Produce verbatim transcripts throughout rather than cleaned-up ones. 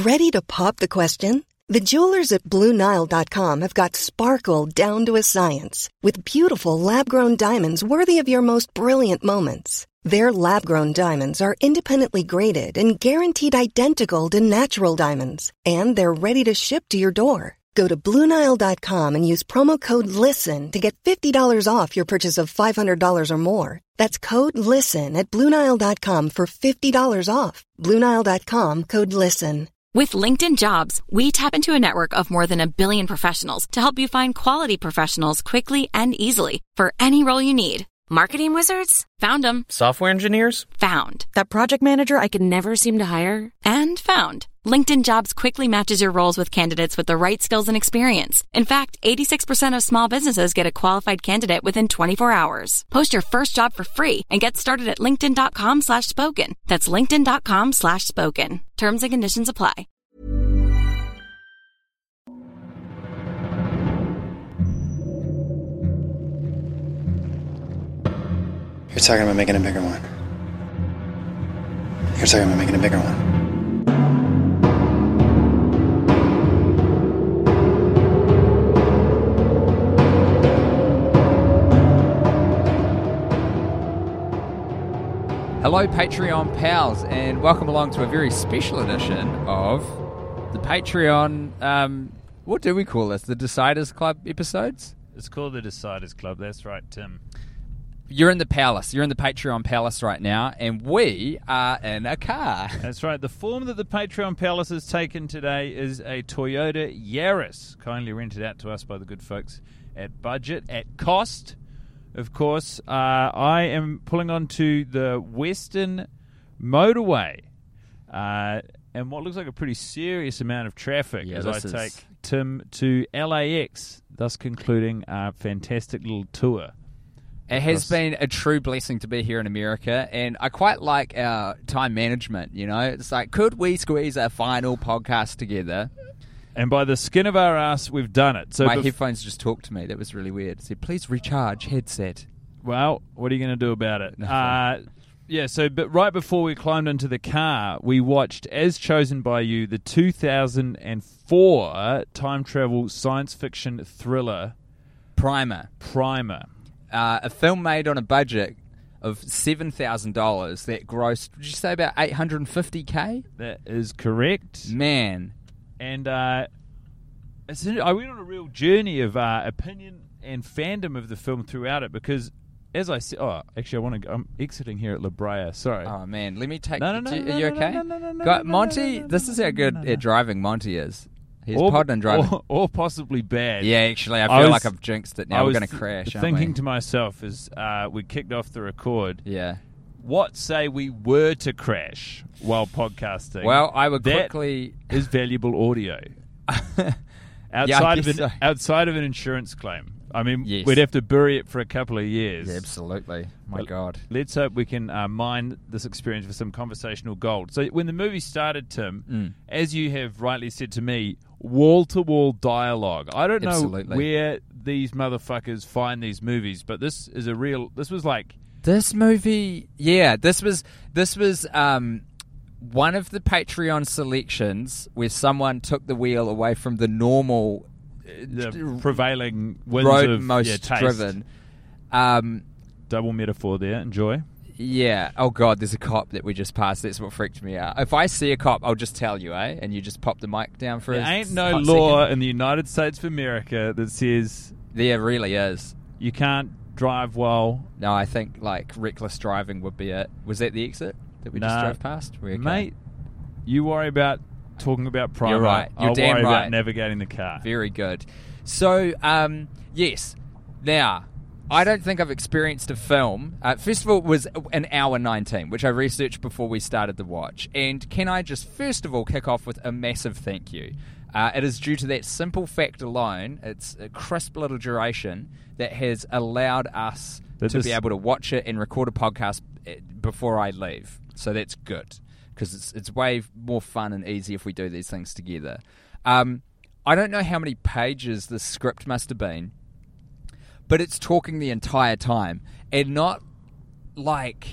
Ready to pop the question? The jewelers at Blue Nile dot com have got sparkle down to a science with beautiful lab-grown diamonds worthy of your most brilliant moments. Their lab-grown diamonds are independently graded and guaranteed identical to natural diamonds, and they're ready to ship to your door. Go to Blue Nile dot com and use promo code LISTEN to get fifty dollars off your purchase of five hundred dollars or more. That's code LISTEN at Blue Nile dot com for fifty dollars off. Blue Nile dot com, code LISTEN. With LinkedIn Jobs, we tap into a network of more than a billion professionals to help you find quality professionals quickly and easily for any role you need. Marketing wizards? Found them. Software engineers? Found. That project manager I could never seem to hire? And found. LinkedIn Jobs quickly matches your roles with candidates with the right skills and experience. In fact, eighty-six percent of small businesses get a qualified candidate within twenty-four hours. Post your first job for free and get started at linkedin.com slash spoken. That's linkedin.com slash spoken. Terms and conditions apply. You're talking about making a bigger one. You're talking about making a bigger one. Hello, Patreon pals, and welcome along to a very special edition of the Patreon, um, what do we call this? The Deciders Club episodes? It's called the Deciders Club, that's right, Tim. You're in the palace. You're in the Patreon palace right now, and we are in a car. That's right. The form that the Patreon palace has taken today is a Toyota Yaris, kindly rented out to us by the good folks at Budget, at cost. Of course, uh, I am pulling onto the Western Motorway, uh, and what looks like a pretty serious amount of traffic yeah, as I is... take Tim to L A X, thus concluding our fantastic little tour. It has been a true blessing to be here in America, and I quite like our time management, you know. It's like, could we squeeze a final podcast together? And by the skin of our ass, we've done it. So My bef- headphones just talked to me. That was really weird. It said, please recharge headset. Well, what are you going to do about it? Nothing. Uh, yeah, so but right before we climbed into the car, we watched, as chosen by you, the two thousand four time travel science fiction thriller Primer. Primer. Uh, a film made on a budget of seven thousand dollars that grossed, did you say about eight hundred fifty thousand? That is correct. Man. And uh, it's, I went on a real journey of uh, opinion and fandom of the film throughout it because, as I said, oh, actually, I want to. I'm exiting here at La Brea. Sorry. Oh man, let me take. No, no, no, are no, you no, okay? no, no, no, no, Got no, Monty. no, no, this is how good no, no. at driving Monty is. He's or, pod and driving. Or, or possibly bad. Yeah, actually, I feel I was, like I've jinxed it. Now I we're was going to crash. Thinking aren't we? to myself as uh, we kicked off the record. Yeah. What say we were to crash while podcasting? Well, I would that quickly is valuable audio. Yeah, I outside of guess an so. outside of an insurance claim. I mean, Yes. we'd have to bury it for a couple of years. Yeah, absolutely. My But God. Let's hope we can uh, mine this experience for some conversational gold. So when the movie started, Tim, Mm. as you have rightly said to me, wall-to-wall dialogue. I don't Absolutely. know where these motherfuckers find these movies, but this is a real... This was like... This movie, yeah, this was this was um, one of the Patreon selections where someone took the wheel away from the normal The prevailing winds road of most yeah, taste. driven. Um, Double metaphor there. Enjoy. yeah. Oh God, there's a cop that we just passed. That's what freaked me out. If I see a cop, I'll just tell you, eh? And you just pop the mic down for There a ain't no hot law second. in the United States of America that says There really is. you can't drive while... No, I think like reckless driving would be it. Was that the exit that we just Nah, drove past? We're okay. Mate, you worry about talking about Primer. You're right. You're I'll damn worry right. about navigating the car. Very good. So, um, yes. Now, I don't think I've experienced a film. Uh, first of all, it was an hour nineteen, which I researched before we started the watch. And can I just, first of all, kick off with a massive thank you. Uh, it is due to that simple fact alone, it's a crisp little duration, that has allowed us That to this- be able to watch it and record a podcast uh, before I leave. So that's good, because it's, it's way more fun and easy if we do these things together. Um, I don't know how many pages the script must have been, but it's talking the entire time, and not like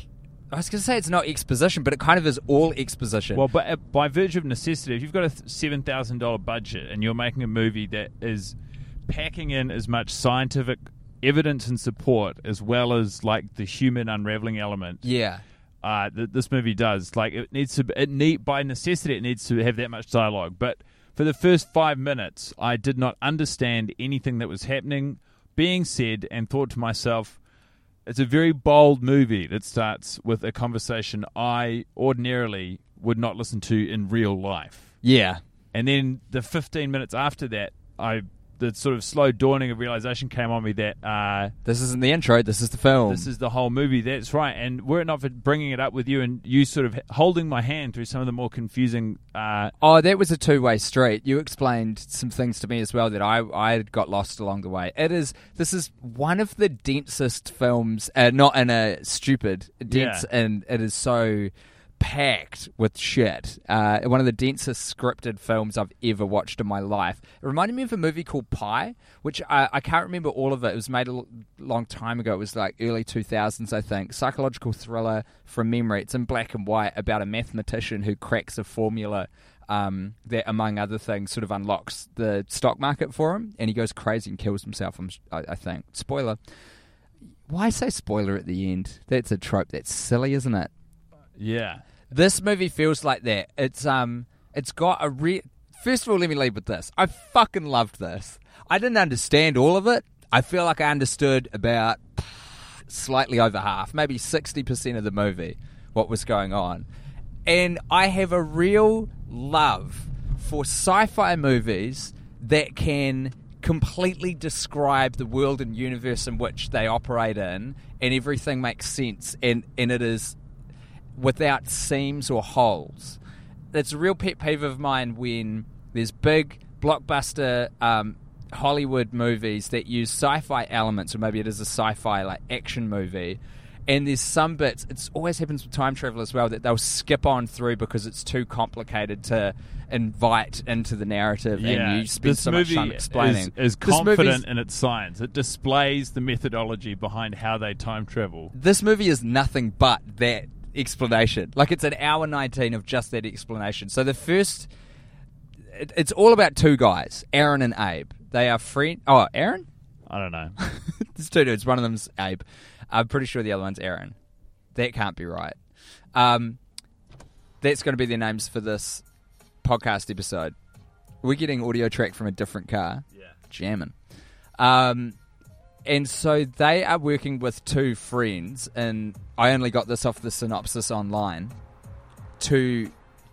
I was going to say it's not exposition, but it kind of is all exposition. Well, but uh, by virtue of necessity, if you've got a seven thousand dollars budget and you're making a movie that is packing in as much scientific evidence and support as well as like the human unraveling element, yeah, uh, that this movie does, like it needs to, it need by necessity, it needs to have that much dialogue. But for the first five minutes, I did not understand anything that was happening, being said, and thought to myself, it's a very bold movie that starts with a conversation I ordinarily would not listen to in real life. Yeah. And then the fifteen minutes after that, I the sort of slow dawning of realization came on me that uh, this isn't the intro, this is the film. This is the whole movie. That's right. And were it not for bringing it up with you and you sort of holding my hand through some of the more confusing... Uh, oh, that was a two-way street. You explained some things to me as well that I I got lost along the way. It is... This is one of the densest films, uh, not in a stupid, dense, Yeah. and it is so packed with shit. Uh, one of the densest scripted films I've ever watched in my life. It reminded me of a movie called Pi, which I, I can't remember all of it. It was made a l- long time ago. It was like early two thousands, I think. Psychological thriller from memory. It's in black and white about a mathematician who cracks a formula um, that, among other things, sort of unlocks the stock market for him, and he goes crazy and kills himself, I, I think. Spoiler. Why say spoiler at the end? That's a trope. That's silly, isn't it? yeah. This movie feels like that. It's um, it's got a re. First of all, let me lead with this. I fucking loved this. I didn't understand all of it. I feel like I understood about slightly over half, maybe sixty percent of the movie, what was going on. And I have a real love for sci-fi movies that can completely describe the world and universe in which they operate in, and everything makes sense, and, and it is without seams or holes. It's a real pet peeve of mine when there's big blockbuster um, Hollywood movies that use sci-fi elements, or maybe it is a sci-fi like action movie, and there's some bits, it always happens with time travel as well, that they'll skip on through because it's too complicated to invite into the narrative, Yeah. and you spend This so much movie time explaining. is, is This confident movie's- in its science. It displays the methodology behind how they time travel. This movie is nothing but that explanation. Like, it's an hour nineteen of just that explanation. So the first, it, it's all about two guys, Aaron and Abe. They are friend. Oh, Aaron? I don't know. There's two dudes. One of them's Abe. I'm pretty sure the other one's Aaron. That can't be right. Um, that's going to be their names for this podcast episode. We're getting audio track from a different car. Yeah. Jamming. Um, and so they are working with two friends, and I only got this off the synopsis online, to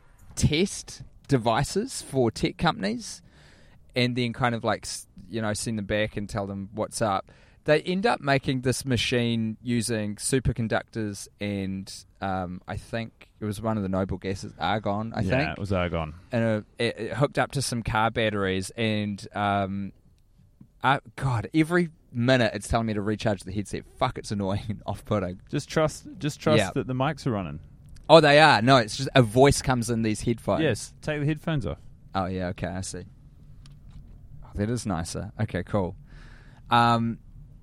test devices for tech companies and then kind of like, you know, send them back and tell them what's up. They end up making this machine using superconductors and um, I think it was one of the noble gases, argon, I yeah, think. it was argon. And uh, it, it hooked up to some car batteries, and um, uh, God, every minute it's telling me to recharge the headset. Fuck, it's annoying and off-putting. Just trust, just trust Yeah. that the mics are running. Oh, they are. No, it's just a voice comes in these headphones. Yes, take the headphones off. Oh, yeah, okay, I see. Oh, that is nicer. Okay, cool. Um,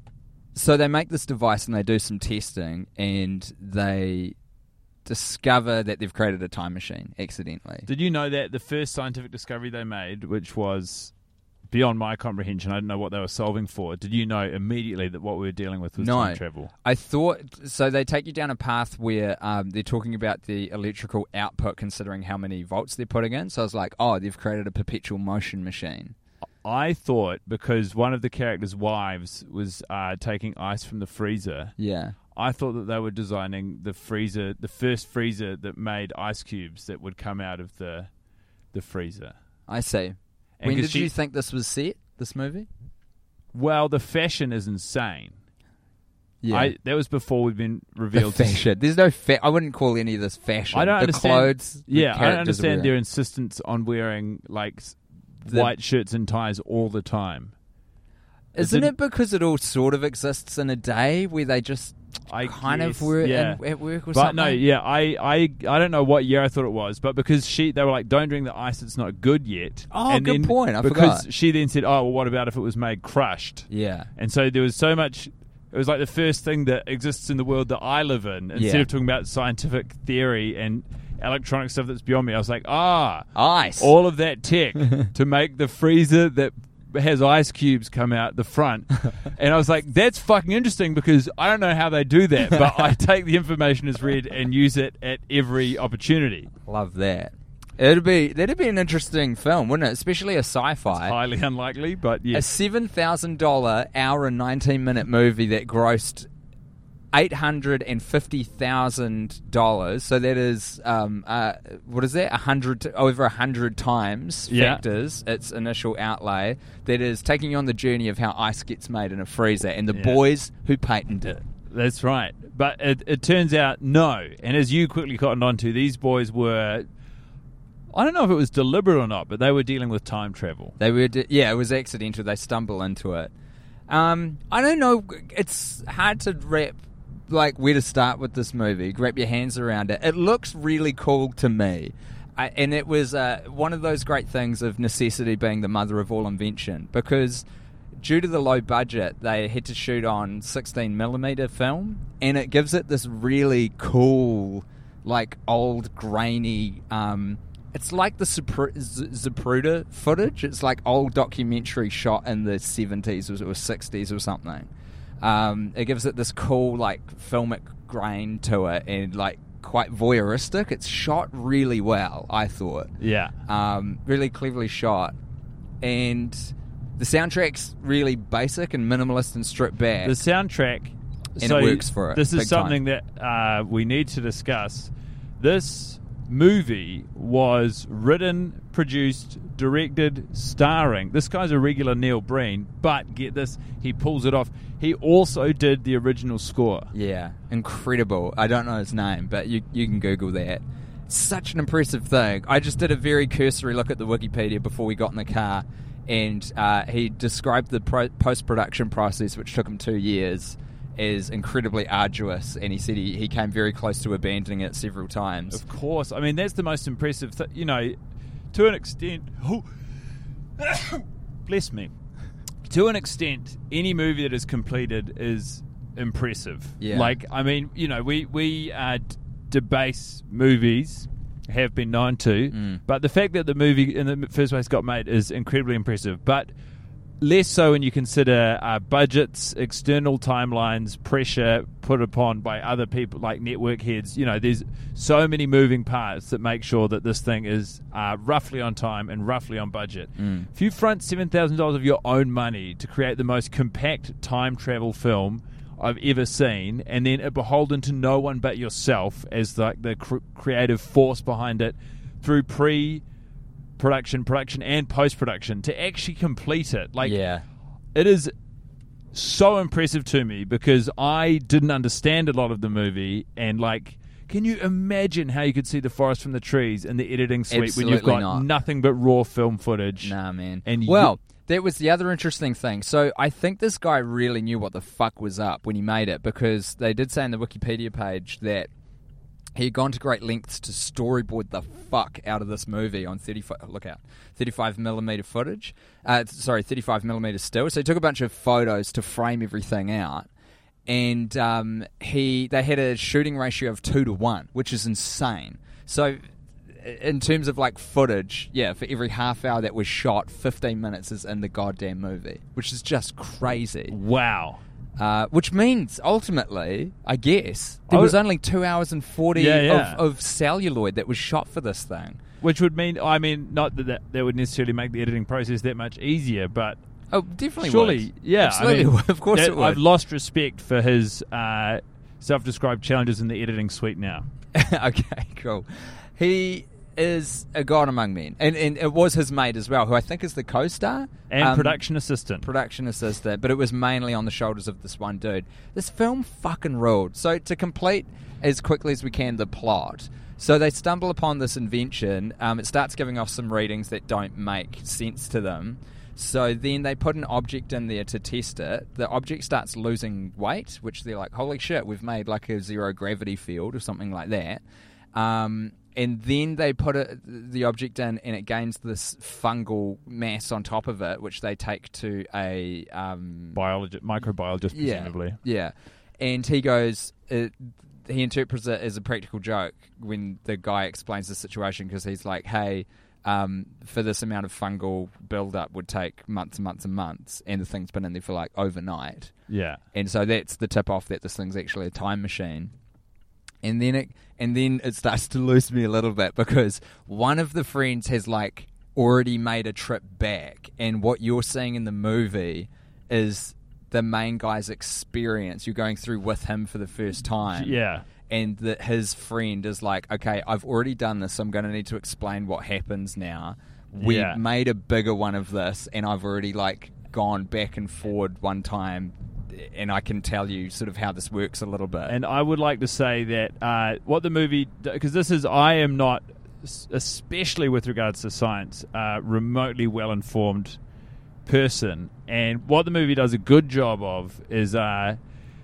so they make this device and they do some testing, and they discover that they've created a time machine accidentally. Did you know that the first scientific discovery they made, which was beyond my comprehension, I didn't know what they were solving for, did you know immediately that what we were dealing with was No. time travel? I thought, so they take you down a path where um, they're talking about the electrical output considering how many volts they're putting in. So I was like, oh, they've created a perpetual motion machine. I thought because one of the characters' wives was uh, taking ice from the freezer, Yeah. I thought that they were designing the freezer, the first freezer that made ice cubes that would come out of the the freezer. I see. And When 'cause did she- you think this was set, this movie? Well, the fashion is insane. Yeah. I, that was before we've been the revealed. to- fashion. There's no fa- I wouldn't call any of this fashion. I don't the understand. clothes. the yeah, I don't characters are understand their wearing. insistence on wearing like s- The- white shirts and ties all the time. Isn't didn't- it because it all sort of exists in a day where they just I kind guess, of were yeah. in, at work or But something? no, yeah, I, I, I don't know what year I thought it was, but because she, they were like, "Don't drink the ice; it's not good yet." Oh, and good then, point, I because forgot. she then said, "Oh, well, what about if it was made crushed?" Yeah. And so there was so much It was like the first thing that exists in the world that I live in. Instead Yeah. of talking about scientific theory and electronic stuff that's beyond me, I was like, ah, Ice. all of that tech to make the freezer that has ice cubes come out the front. And I was like, that's fucking interesting because I don't know how they do that, but I take the information as read and use it at every opportunity. Love that. It'd be that'd be an interesting film, wouldn't it? Especially a sci-fi. Highly unlikely, but A yes. seven thousand dollar hour and nineteen minute movie that grossed eight hundred and fifty thousand dollars. So that is um uh what is that? A hundred over a hundred times Yeah. factors its initial outlay. That is taking you on the journey of how ice gets made in a freezer and the Yeah. boys who patented it. That's right. But it, it turns out no. And as you quickly cottoned onto, these boys were, I don't know if it was deliberate or not, but they were dealing with time travel. They were, d- yeah, it was accidental. They stumble into it. Um, I don't know. It's hard to wrap, like, where to start with this movie. Wrap your hands around it. It looks really cool to me, I, and it was uh, one of those great things of necessity being the mother of all invention. Because due to the low budget, they had to shoot on sixteen millimeter film, and it gives it this really cool, like old grainy. Um, It's like the Zapru- Z- Zapruder footage. It's like old documentary shot in the seventies or, or sixties or something. Um, it gives it this cool, like, filmic grain to it and, like, quite voyeuristic. It's shot really well, I thought. Yeah. Um, really cleverly shot. And the soundtrack's really basic and minimalist and stripped back. The soundtrack, And so it works for it, This is big time. something that uh, we need to discuss. This movie was written, produced, directed, starring. This guy's a regular Neil Breen, but get this, he pulls it off. He also did the original score. Yeah, incredible. I don't know his name, but you you can Google that. Such an impressive thing. I just did a very cursory look at the Wikipedia before we got in the car, and uh, he described the pro- post-production process, which took him two years, as incredibly arduous, and he said he, he came very close to abandoning it several times. Of course. I mean, that's the most impressive thing. You know, to an extent... Oh, bless me. To an extent, any movie that is completed is impressive. Yeah. Like, I mean, you know, we, we uh, d- debase movies, have been known to, Mm. but the fact that the movie in the first place got made is incredibly impressive. But less so when you consider uh, budgets, external timelines, pressure put upon by other people like network heads. You know, there's so many moving parts that make sure that this thing is uh, roughly on time and roughly on budget. Mm. If you front seven thousand dollars of your own money to create the most compact time travel film I've ever seen, and then it beholden to no one but yourself as like the cr- creative force behind it through pre production, production, and post-production to actually complete it. Like, yeah. it is so impressive to me because I didn't understand a lot of the movie, and like, can you imagine how you could see the forest from the trees in the editing suite when you've Absolutely got not. nothing but raw film footage? Nah, man. And well, that was the other interesting thing. So I think this guy really knew what the fuck was up when he made it, because they did say in the Wikipedia page that he had gone to great lengths to storyboard the fuck out of this movie on thirty-five. Look out, thirty-five millimeter footage. Uh, sorry, thirty-five millimeter still. So he took a bunch of photos to frame everything out, and um, he they had a shooting ratio of two to one, which is insane. So in terms of like footage, yeah, for every half hour that was shot, fifteen minutes is in the goddamn movie, which is just crazy. Wow. Uh, which means, ultimately, I guess, there I was would- only two hours and forty Yeah, yeah. Of, of celluloid that was shot for this thing. Which would mean, I mean, not that that, that would necessarily make the editing process that much easier, but Oh, definitely surely, would. yeah. Absolutely I mean, would. Of course that- it would. I've lost respect for his uh, self-described challenges in the editing suite now. Okay, cool. He is a god among men. And, and it was his mate as well, who I think is the co-star. And Um, production assistant. production assistant, but it was mainly on the shoulders of this one dude. This film fucking ruled. So to complete as quickly as we can the plot, so they stumble upon this invention. Um, it starts giving off some readings that don't make sense to them. So then they put an object in there to test it. The object starts losing weight, which they're like, holy shit, we've made like a zero gravity field or something like that. Um, and then they put it, the object in, and it gains this fungal mass on top of it, which they take to a um, biologist, microbiologist, presumably. Yeah, yeah. And he goes, it, he interprets it as a practical joke when the guy explains the situation, because he's like, hey, um, for this amount of fungal build-up would take months and months and months, and the thing's been in there for like overnight. Yeah. And so that's the tip-off that this thing's actually a time machine. And then it and then it starts to lose me a little bit, because one of the friends has like already made a trip back, and what you're seeing in the movie is the main guy's experience. You're going through with him for the first time. Yeah. And that his friend is like, okay, I've already done this, so I'm going to need to explain what happens now. We Yeah. made a bigger one of this, and I've already like gone back and forward one time, and I can tell you sort of how this works a little bit. And I would like to say that uh, what the movie, because this is, I am not, especially with regards to science, uh, remotely well-informed person. And what the movie does a good job of is uh,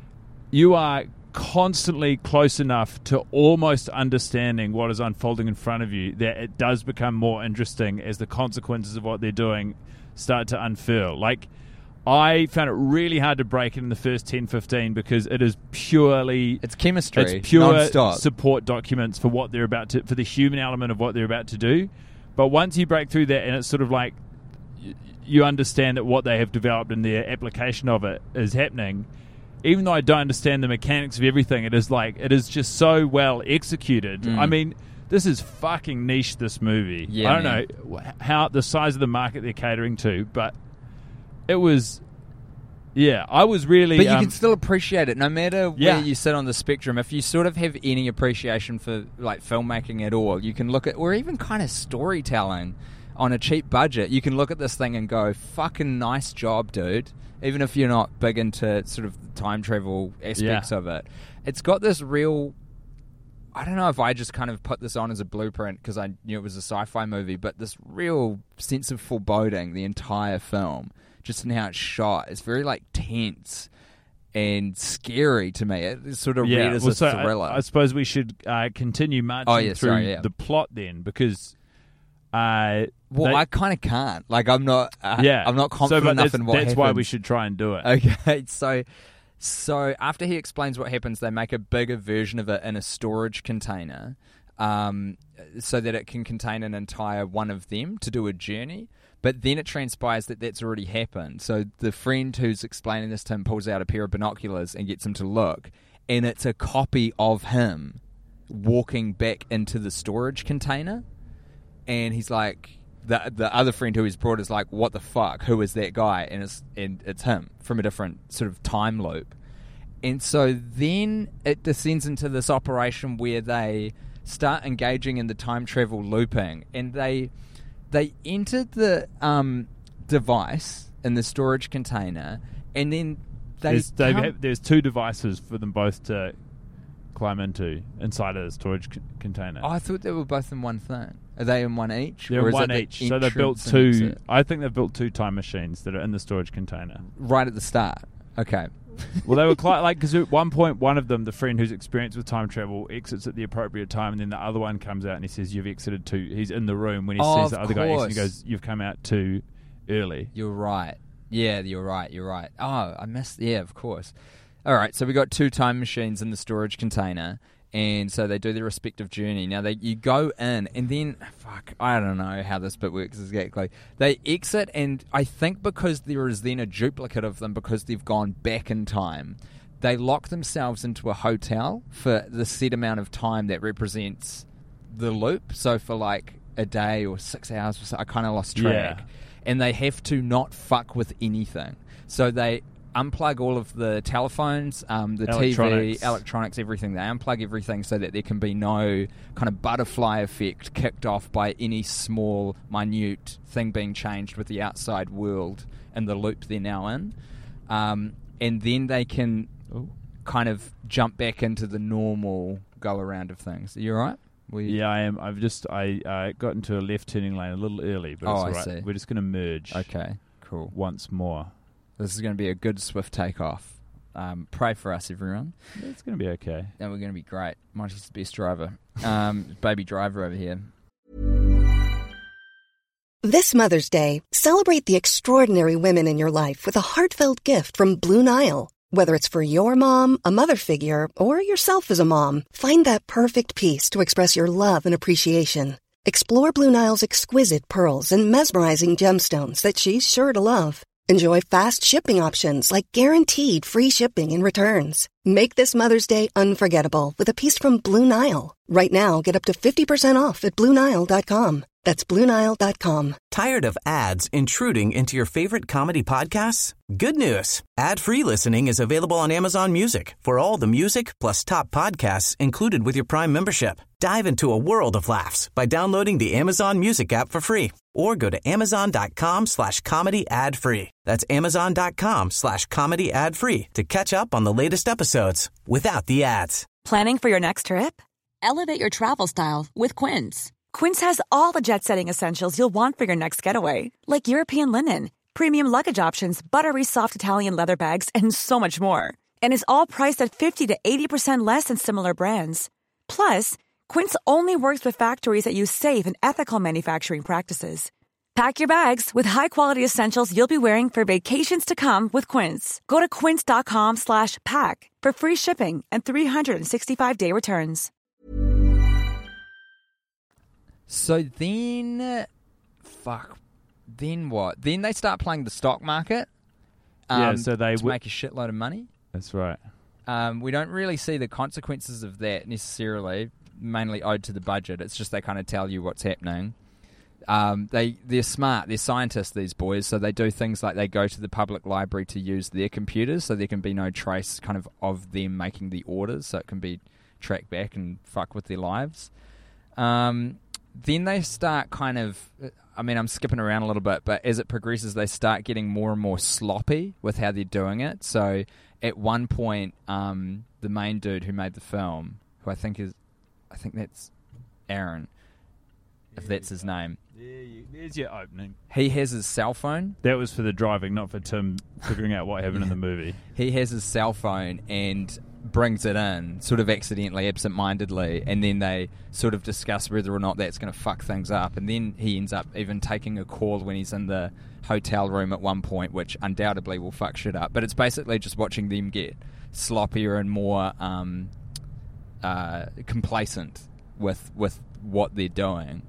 you are constantly close enough to almost understanding what is unfolding in front of you that it does become more interesting as the consequences of what they're doing start to unfurl. Like, I found it really hard to break it in the first ten, fifteen, because it is purely... It's chemistry, It's pure non-stop. support documents for what they're about to... for the human element of what they're about to do. But once you break through that, and it's sort of like y- you understand that what they have developed and their application of it is happening, even though I don't understand the mechanics of everything, it is like... it is just so well executed. Mm. I mean... this is fucking niche, this movie. Yeah, I don't man. know how the size of the market they're catering to, but it was, yeah, I was really... But you um, can still appreciate it, no matter Yeah. where you sit on the spectrum. If you sort of have any appreciation for like filmmaking at all, you can look at, or even kind of storytelling on a cheap budget, you can look at this thing and go, fucking nice job, dude. Even if you're not big into sort of the time travel aspects Yeah. of it. It's got this real... I don't know if I just kind of put this on as a blueprint because I knew it was a sci-fi movie, but this real sense of foreboding the entire film, just in how it's shot. It's very like tense and scary to me. It's sort of yeah, read as well, a so I- thriller. I, suppose we should uh, continue marching Oh, yeah, through sorry, yeah. the plot then, because... Uh, well, they- I kind of can't. Like, I'm not. Uh, yeah, I'm not so, confident but enough that's, in what That's happens. why we should try and do it. Okay, so so after he explains what happens, they make a bigger version of it in a storage container, um, so that it can contain an entire one of them to do a journey. But then it transpires that that's already happened. So the friend who's explaining this to him pulls out a pair of binoculars and gets him to look, and it's a copy of him walking back into the storage container. And he's like, the the other friend who he's brought is like, what the fuck? Who is that guy? And it's and it's him from a different sort of time loop. And so then it descends into this operation where they start engaging in the time travel looping, and they they enter the um, device in the storage container, and then they There's, they come- have, there's two devices for them both to climb into inside of the storage c- container. Oh, I thought they were both in one thing. Are they in one each? They're or in is one it the each. So they've built entrance and two. exit? I think they've built two time machines that are in the storage container. Right at the start. Okay. Well, they were quite like, because at one point, one of them, the friend who's experienced with time travel, exits at the appropriate time, and then the other one comes out and he says, "You've exited too." He's in the room when he Oh, sees the of other guy exit, and he course. goes, "You've come out too early." You're right. Yeah, you're right. You're right. Oh, I missed. Yeah, of course. All right. So we got two time machines in the storage container, and so they do their respective journey. Now they you go in, and then fuck, I don't know how this bit works exactly. They exit, and I think because there is then a duplicate of them because they've gone back in time, they lock themselves into a hotel for the set amount of time that represents the loop. So for like a day or six hours, or so, I kind of lost track. Yeah. And they have to not fuck with anything. So they unplug all of the telephones, um, the Electronics. T V, electronics, everything. They unplug everything so that there can be no kind of butterfly effect kicked off by any small, minute thing being changed with the outside world and the loop they're now in. Um, and then they can Ooh. kind of jump back into the normal go-around of things. Are you all right? We, Yeah, I am. I've just I uh, got into a left turning lane a little early, but Oh, it's I all right. see. We're just going to merge Okay, cool. once more. This is going to be a good swift takeoff. Um, pray for us, everyone. It's going to be okay. And we're going to be great. Monty's the best driver. Um, baby driver over here. This Mother's Day, celebrate the extraordinary women in your life with a heartfelt gift from Blue Nile. Whether it's for your mom, a mother figure, or yourself as a mom, find that perfect piece to express your love and appreciation. Explore Blue Nile's exquisite pearls and mesmerizing gemstones that she's sure to love. Enjoy fast shipping options like guaranteed free shipping and returns. Make this Mother's Day unforgettable with a piece from Blue Nile. Right now, get up to fifty percent off at Blue Nile dot com. That's Blue Nile dot com. Tired of ads intruding into your favorite comedy podcasts? Good news. Ad-free listening is available on Amazon Music for all the music plus top podcasts included with your Prime membership. Dive into a world of laughs by downloading the Amazon Music app for free or go to amazon.com slash comedy ad free. That's amazon.com slash comedy ad free to catch up on the latest episodes without the ads. Planning for your next trip? Elevate your travel style with Quince. Quince has all the jet-setting essentials you'll want for your next getaway, like European linen, premium luggage options, buttery soft Italian leather bags, and so much more. And is all priced at fifty to eighty percent less than similar brands. Plus, Quince only works with factories that use safe and ethical manufacturing practices. Pack your bags with high-quality essentials you'll be wearing for vacations to come with Quince. Go to quince.com slash pack for free shipping and three sixty-five day returns. So then, fuck, then what? Then they start playing the stock market. Um, Yeah, so they to w- make a shitload of money. That's right. Um, we don't really see the consequences of that necessarily, mainly owed to the budget. It's just they kind of tell you what's happening. Um, they they're smart. They're scientists, these boys. So they do things like they go to the public library to use their computers, so there can be no trace kind of of them making the orders, so it can be tracked back and fuck with their lives. Um, then they start kind of, I mean, I'm skipping around a little bit, but as it progresses, they start getting more and more sloppy with how they're doing it. So at one point, um, the main dude who made the film, who I think is, I think that's Aaron, if that's his name. There you, there's your opening. He has his cell phone. That was for the driving, not for Tim figuring out what happened in the movie. He has his cell phone and brings it in, sort of accidentally, absent-mindedly, and then they sort of discuss whether or not that's going to fuck things up. And then he ends up even taking a call when he's in the hotel room at one point, which undoubtedly will fuck shit up. But it's basically just watching them get sloppier and more um, uh, complacent with with what they're doing.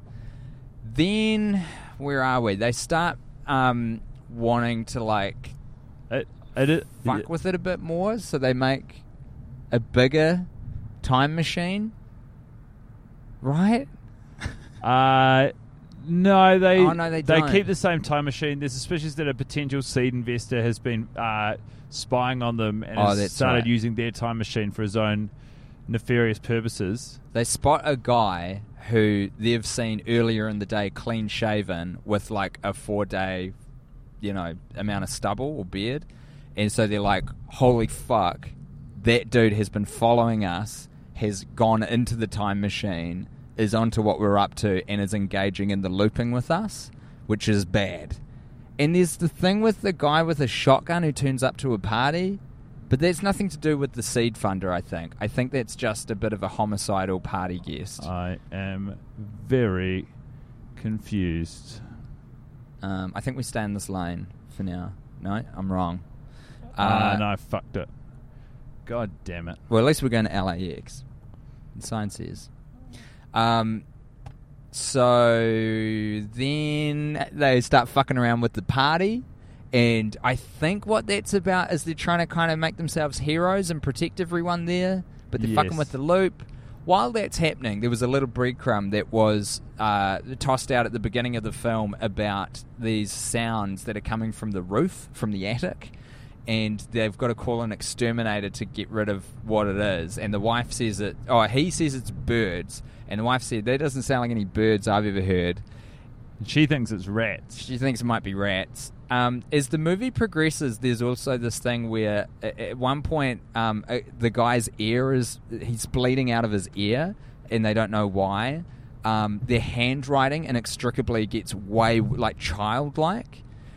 Then, where are we? They start um, wanting to, like, It, it, it, fuck it, with it a bit more, so they make a bigger time machine, right? Uh, no, they Oh, no, they don't. keep the same time machine. There's suspicions that a potential seed investor has been uh, spying on them and Oh, has that's started right. using their time machine for his own nefarious purposes. They spot a guy who they've seen earlier in the day clean shaven with like a four day, you know, amount of stubble or beard. And so they're like, holy fuck, that dude has been following us, has gone into the time machine, is onto what we're up to, and is engaging in the looping with us, which is bad. And there's the thing with the guy with a shotgun who turns up to a party, but that's nothing to do with the seed funder, I think. I think that's just a bit of a homicidal party guest. I am very confused. Um, I think we stay in this lane for now. No, I'm wrong. Ah, Uh, no, I fucked it. God damn it. Well, at least we're going to L A X. The sign says. Um, so then they start fucking around with the party. And I think what that's about is they're trying to kind of make themselves heroes and protect everyone there. But they're Yes. fucking with the loop. While that's happening, there was a little breadcrumb that was uh, tossed out at the beginning of the film about these sounds that are coming from the roof, from the attic. And they've got to call an exterminator to get rid of what it is. And the wife says it, oh, he says it's birds. And the wife said, that doesn't sound like any birds I've ever heard. She thinks it's rats. She thinks it might be rats. Um, as the movie progresses, there's also this thing where at, at one point um, uh, the guy's ear is, he's bleeding out of his ear and they don't know why. Um, their handwriting inextricably gets way, like, childlike.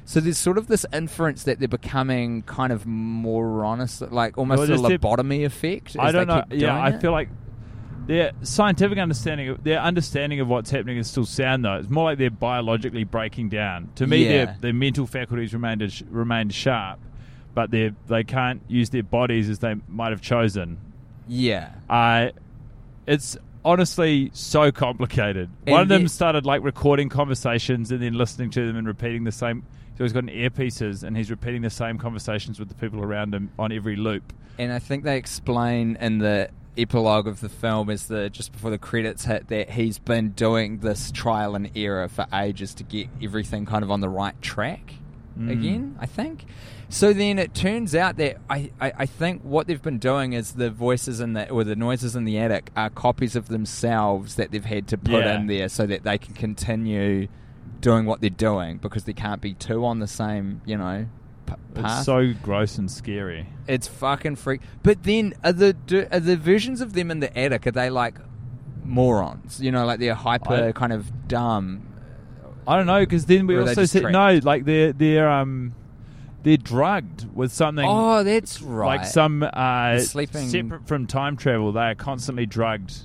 So there's sort of this inference that they're becoming kind of more honest, like almost Well, a there's the- lobotomy effect. I as don't they know. keep Yeah, doing I it. feel like their scientific understanding, of, their understanding of what's happening is still sound, though. It's more like they're biologically breaking down. To me, Yeah. their their mental faculties remained remained sharp, but they they can't use their bodies as they might have chosen. Yeah. Uh, it's honestly so complicated. And One of them the- started like recording conversations and then listening to them and repeating the same. So he's got an earpieces and he's repeating the same conversations with the people around him on every loop. And I think they explain in the epilogue of the film, is the just before the credits hit, that he's been doing this trial and error for ages to get everything kind of on the right track Mm. again, I think. So then it turns out that I, I, I think what they've been doing is the voices in the or the noises in the attic are copies of themselves that they've had to put Yeah. in there so that they can continue doing what they're doing, because there can't be two on the same, you know, p- path. It's so gross and scary. It's fucking freak. But then are the do, are the versions of them in the attic, are they like morons? You know, like they're hyper I- kind of dumb. I don't know, because then we Or are they also just said trapped? no, like they're they're um they're drugged with something. Oh, that's right. Like some uh, sleeping- separate from time travel. They are constantly drugged.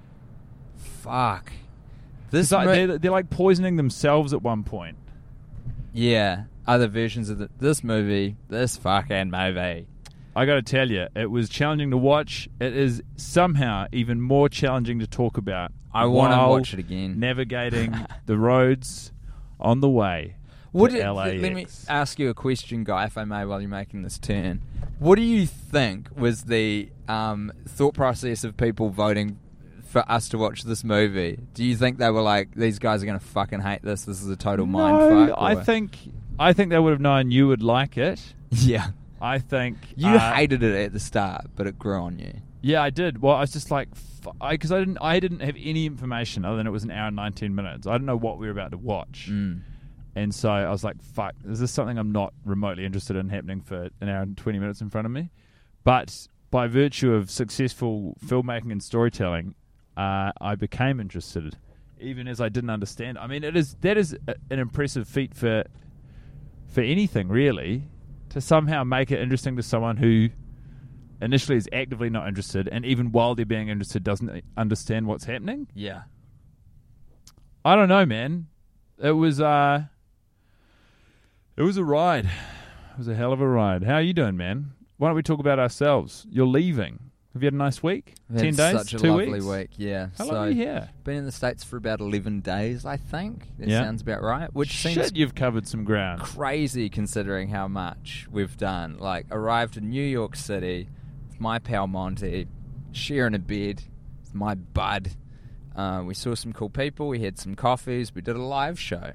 Fuck. This It's like mo- they're, they're like poisoning themselves at one point. yeah, other versions of the, this movie, this fucking movie. I got to tell you, it was challenging to watch. It is somehow even more challenging to talk about. I want to while watch it again. Navigating the roads on the way What to did- L A X. let me ask you a question, Guy, if I may, while you're making this turn. What do you think was the um, thought process of people voting for us to watch this movie? Do you think they were like, these guys are going to fucking hate this, this is a total No, mindfuck? I or- think I think they would have known you would like it. Yeah. I think You uh, hated it at the start, but it grew on you. Yeah, I did. Well, I was just like, because I, I didn't, I didn't have any information other than it was an hour and nineteen minutes. I didn't know what we were about to watch, Mm. and so I was like, "Fuck, is this something I'm not remotely interested in happening for an hour and twenty minutes in front of me?" But by virtue of successful filmmaking and storytelling, uh, I became interested, even as I didn't understand. I mean, it is that is a, an impressive feat for for anything really, to somehow make it interesting to someone who initially is actively not interested, and even while they're being interested doesn't understand what's happening. Yeah. I don't know, man. It was uh it was a ride. It was a hell of a ride. How are you doing, man? Why don't we talk about ourselves? You're leaving. Have you had a nice week? I've Ten had days? Such a Two lovely weeks? week, yeah. How so, long are you here? been in the States for about eleven days, I think. That Yeah. sounds about right. Which Shit, seems you've covered some ground. crazy considering how much we've done. Like, arrived in New York City with my pal Monty, sharing a bed with my bud. Uh, we saw some cool people, we had some coffees, we did a live show.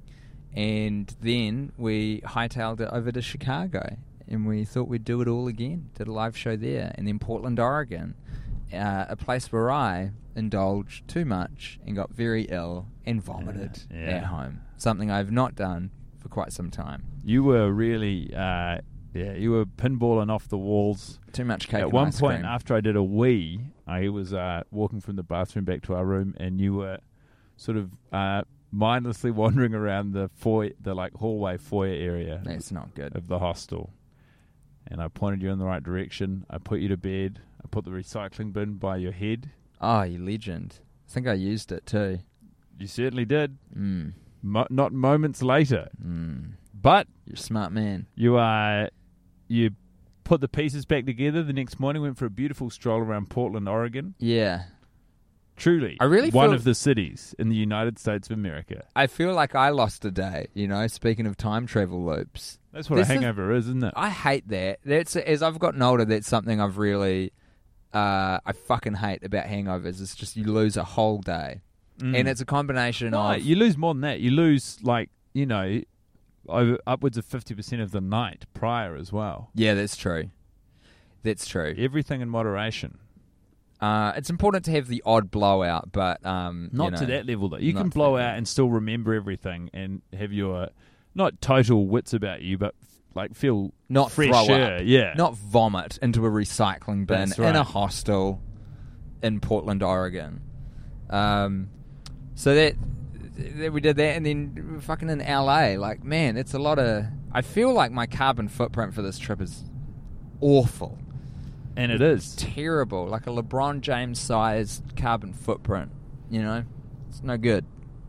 And then we hightailed it over to Chicago, and we thought we'd do it all again. Did a live show there. And then Portland, Oregon, uh, a place where I indulged too much and got very ill and vomited Yeah, yeah. at home. Something I've not done for quite some time. You were really uh yeah, you were pinballing off the walls. Too much cake At and one ice point cream. after I did a wee, I was uh, walking from the bathroom back to our room, and you were sort of uh, mindlessly wandering around the foyer, the like hallway foyer area That's not good. of the hostel. And I pointed you in the right direction. I put you to bed. I put the recycling bin by your head. Oh, you legend. I think I used it too. You certainly did. Mm. Mo- not moments later, Mm. but You're a smart man. you uh, you put the pieces back together. The next morning, went for a beautiful stroll around Portland, Oregon. Yeah. Truly, I really one feel- of the cities in the United States of America. I feel like I lost a day, you know, speaking of time travel loops. That's what This a is- hangover is, isn't it? I hate that. That's as I've gotten older, that's something I've really uh, I fucking hate about hangovers. It's just you lose a whole day. Mm. And it's a combination No, of you lose more than that. You lose, like, you know, over, upwards of fifty percent of the night prior as well. Yeah, that's true. That's true. Everything in moderation. Uh, it's important to have the odd blowout, but um, Not you know, to that level, though. You not can to blow that out level. and still remember everything and have your, not total wits about you, but, like, feel Not fresh throw air. up. Yeah. Not vomit into a recycling bin That's in right. a hostel in Portland, Oregon. Um, so that we did that, and then we were fucking in L A. Like, man, it's a lot of... I feel like my carbon footprint for this trip is awful. And it is. Terrible. Like a LeBron James-sized carbon footprint, you know? It's no good.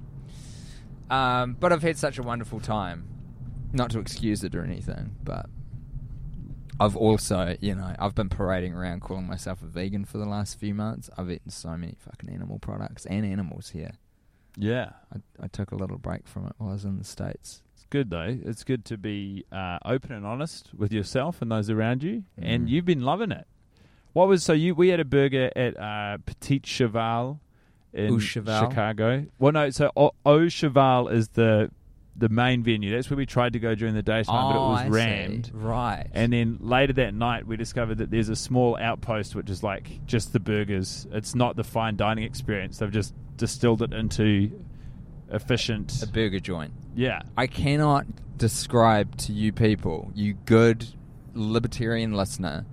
Um, but I've had such a wonderful time. Not to excuse it or anything, but I've also, you know, I've been parading around calling myself a vegan for the last few months. I've eaten so many fucking animal products and animals here. Yeah. I, I took a little break from it while I was in the States. It's good, though. It's good to be uh, open and honest with yourself and those around you, Mm. and you've been loving it. What was, so you, we had a burger at uh, Petit Cheval in Au Cheval? Chicago. Well, no, so Au, Au Cheval is the the main venue. That's where we tried to go during the daytime, but it Oh, was I rammed. see. Right. And then later that night, we discovered that there's a small outpost which is like just the burgers. It's not the fine dining experience. They've just distilled it into efficient. a burger joint. Yeah. I cannot describe to you people, you good libertarian listener,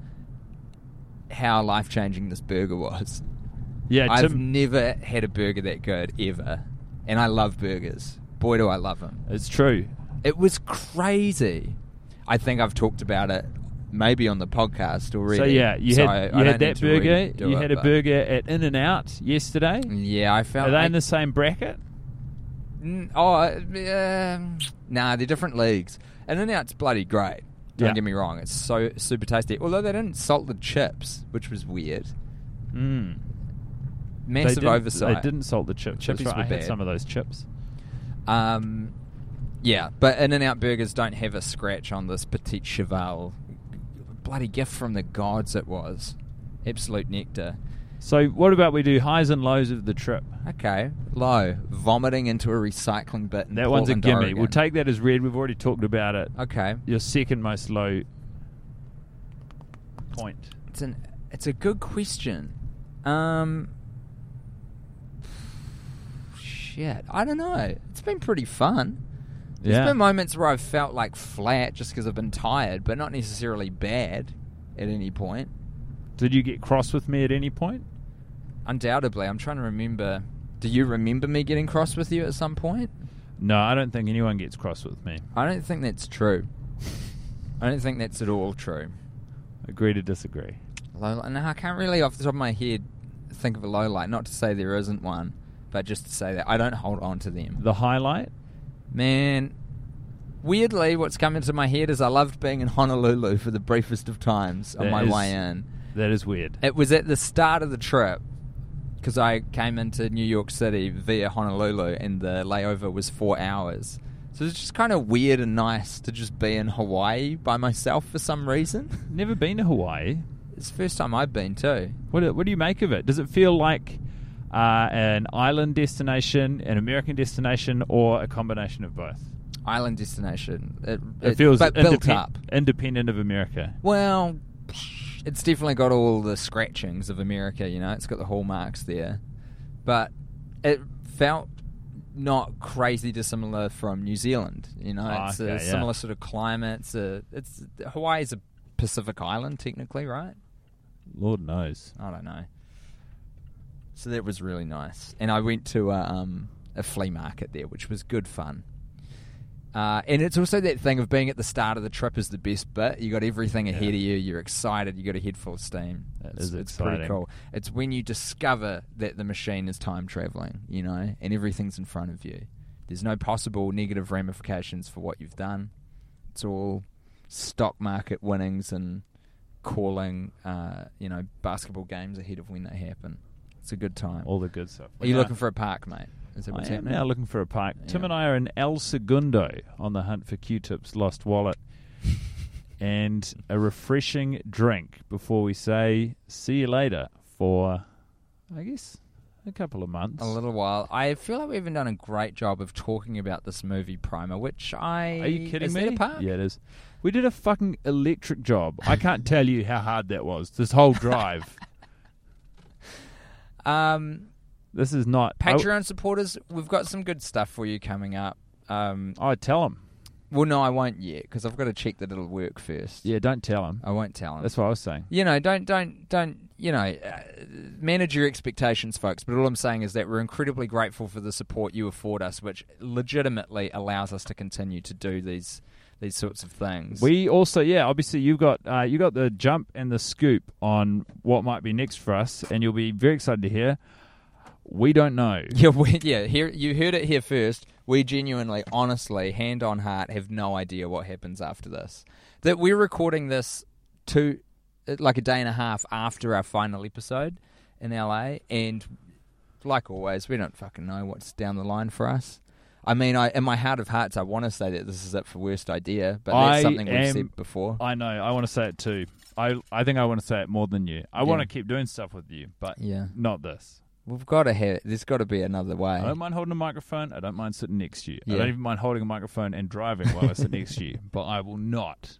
how life-changing this burger was. Yeah, I've Tim, never had a burger that good, ever. And I love burgers. Boy, do I love them. it's true. It was crazy. I think I've talked about it maybe on the podcast already. So yeah, you so had I- you I don't had need that to burger. redo You it, had a but- burger at In and Out yesterday. Yeah, I felt Are they like... in the same bracket? Mm, oh, uh, um, nah, they're different leagues. And then it's bloody great. Don't Yeah. get me wrong. It's so super tasty. Although they didn't salt the chips, which was weird. Mm. Massive they didn't, oversight. They didn't salt the chips. Chippies That's right. were I had bad. some of those chips. Um, yeah, but In-N-Out burgers don't have a scratch on this Petit Cheval. Bloody gift from the gods it was. Absolute nectar. So what about we do highs and lows of the trip? Okay, low. Vomiting into a recycling bin. in That one's a Portland, gimme. Oregon. We'll take that as read. We've already talked about it. Okay. Your second most low point. It's an it's a good question. Um shit, I don't know. It's been pretty fun. There's Yeah. been moments where I've felt like flat just because I've been tired, but not necessarily bad at any point. Did you get cross with me at any point? Undoubtedly, I'm trying to remember. Do you remember me getting cross with you at some point? No, I don't think anyone gets cross with me. I don't think that's true. I don't think that's at all true. Agree to disagree. Low, no, I can't really, off the top of my head, think of a low light. Not to say there isn't one, but just to say that I don't hold on to them. The highlight? Man, weirdly, what's come into my head is I loved being in Honolulu for the briefest of times on That my is- way in. That is weird. It was at the start of the trip because I came into New York City via Honolulu and the layover was four hours. So it's just kind of weird and nice to just be in Hawaii by myself for some reason. Never been to Hawaii. It's the first time I've been too. What do, what do you make of it? Does it feel like uh, an island destination, an American destination, or a combination of both? Island destination. It, It, feels but built indepen- up. independent of America. Well, it's definitely got all the scratchings of America, you know. It's got the hallmarks there. But it felt not crazy dissimilar from New Zealand, you know. Oh, it's okay, a yeah. similar sort of climate. It's a, it's Hawaii's a Pacific island, technically, right? Lord knows. I don't know. So that was really nice. And I went to a, um, a flea market there, which was good fun. Uh, and it's also that thing of being at the start of the trip is the best bit. You got everything ahead of you. You're excited. You got a head full of steam. That it's, is it's pretty exciting. cool. It's when you discover that the machine is time traveling, you know, and everything's in front of you. There's no possible negative ramifications for what you've done. It's all stock market winnings and calling, uh, you know, basketball games ahead of when they happen. It's a good time. All the good stuff. Are you Now- looking for a park, mate? Is that what's I am happening? now looking for a park. Tim Yeah. and I are in El Segundo on the hunt for Q-Tip's lost wallet and a refreshing drink before we say see you later for, I guess, a couple of months. A little while. I feel like we haven't done a great job of talking about this movie Primer, which I... Are you kidding is me? That a park? Yeah, it is. We did a fucking electric job. I can't tell you how hard that was, this whole drive. Um, This is not... Patreon supporters, we've got some good stuff for you coming up. Um, Oh, tell them. Well, no, I won't yet because I've got to check that it'll work first. Yeah, don't tell him. I won't tell him. That's what I was saying. You know, don't, don't, don't, you know, uh, manage your expectations, folks. But all I'm saying is that we're incredibly grateful for the support you afford us, which legitimately allows us to continue to do these these sorts of things. We also, yeah, obviously you've got uh, you got the jump and the scoop on what might be next for us, and you'll be very excited to hear. We don't know. Yeah, we, yeah. Here, you heard it here first. We genuinely, honestly, hand on heart, have no idea what happens after this. That we're recording this two, like a day and a half after our final episode in L A, and like always, we don't fucking know what's down the line for us. I mean, I in my heart of hearts, I want to say that this is it for worst idea, but that's I something we've am, said before. I know. I want to say it too. I I think I want to say it more than you. I Yeah. want to keep doing stuff with you, but Yeah. not this. We've got to have. There's got to be another way. I don't mind holding a microphone. I don't mind sitting next to you. Yeah. I don't even mind holding a microphone and driving while I sit next to you. But I will not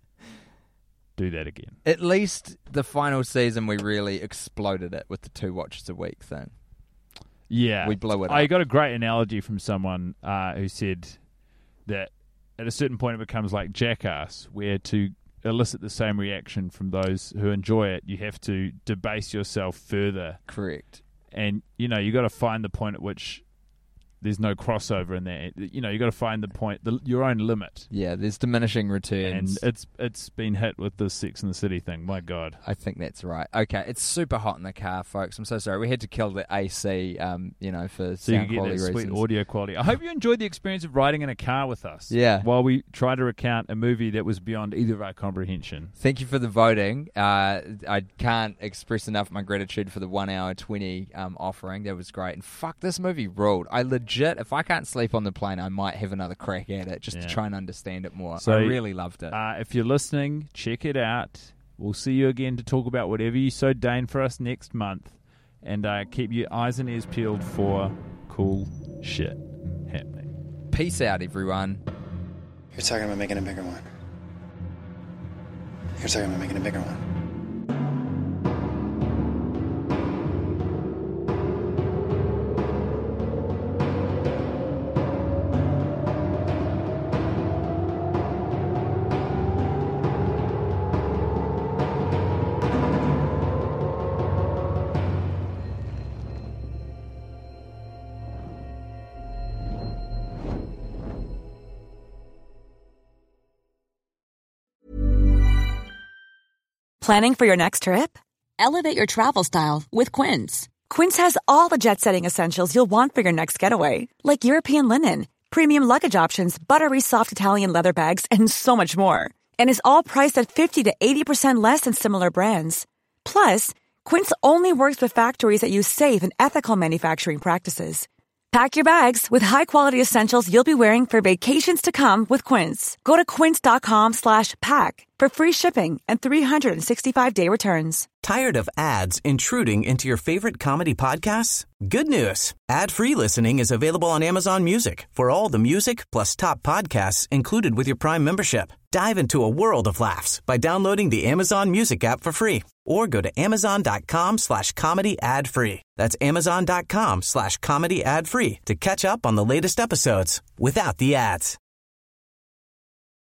do that again. At least the final season, we really exploded it with the two watches a week thing. Yeah. We blew it I up. got a great analogy from someone uh, who said that at a certain point it becomes like Jackass, where to elicit the same reaction from those who enjoy it, you have to debase yourself further. Correct. And, you know, you got to find the point at which there's no crossover in there. You know, you got to find the point, the, your own limit. Yeah, there's diminishing returns. And it's it's been hit with the Sex and the City thing. My God. I think that's right. Okay, it's super hot in the car, folks. I'm so sorry. We had to kill the A C, um, you know, for So you sound can get quality that sweet reasons. audio quality. I hope you enjoyed the experience of riding in a car with us. Yeah. While we try to recount a movie that was beyond either of our comprehension. Thank you for the voting. Uh, I can't express enough my gratitude for the one hour twenty um, offering. That was great. And fuck, this movie ruled. I legit, if I can't sleep on the plane, I might have another crack at it just Yeah. to try and understand it more. So, I really loved it. Uh, if you're listening, check it out. We'll see you again to talk about whatever you so deign for us next month. And uh, keep your eyes and ears peeled for cool shit happening. Peace out, everyone. You're talking about making a bigger one. You're talking about making a bigger one. Planning for your next trip? Elevate your travel style with Quince. Quince has all the jet-setting essentials you'll want for your next getaway, like European linen, premium luggage options, buttery soft Italian leather bags, and so much more. And is all priced at fifty to eighty percent less than similar brands. Plus, Quince only works with factories that use safe and ethical manufacturing practices. Pack your bags with high-quality essentials you'll be wearing for vacations to come with Quince. Go to quince.com slash pack for free shipping and three sixty-five day returns. Tired of ads intruding into your favorite comedy podcasts? Good news. Ad-free listening is available on Amazon Music for all the music plus top podcasts included with your Prime membership. Dive into a world of laughs by downloading the Amazon Music app for free or go to amazon.com slash comedy ad free. That's amazon.com slash comedy ad free to catch up on the latest episodes without the ads.